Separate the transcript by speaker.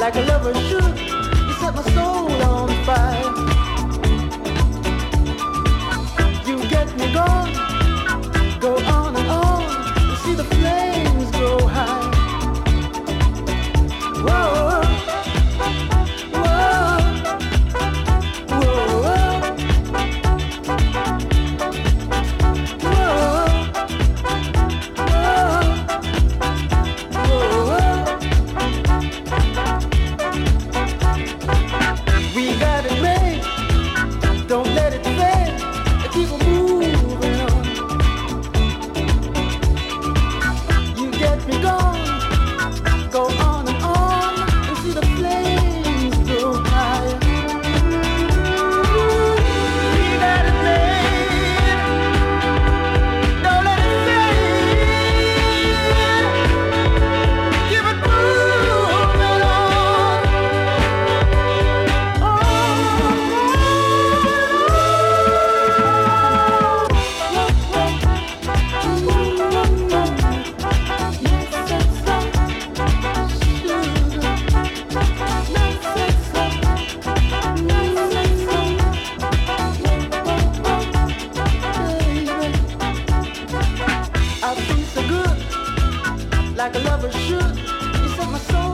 Speaker 1: like a lover should. You set my soul on fire. You get me going, go on and on. You see the flames grow high. Whoa, whoa, whoa, we got it made, don't let it fade, keep on moving on. You get me going, go on and see the flames grow higher. We got it made, don't let it fade, keep it moving on. I feel so good, like a lover should. You set my soul